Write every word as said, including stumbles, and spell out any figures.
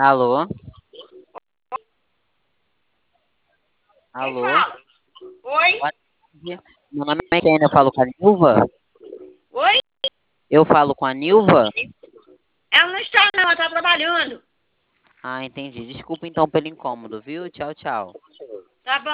Alô? Quem Alô? fala? Oi? Boa tarde. Meu nome é Ken, eu falo com a Nilva? Oi? Eu falo com a Nilva? Ela não está não, ela está trabalhando. Ah, entendi. Desculpa então pelo incômodo, viu? Tchau, tchau. Tá bom.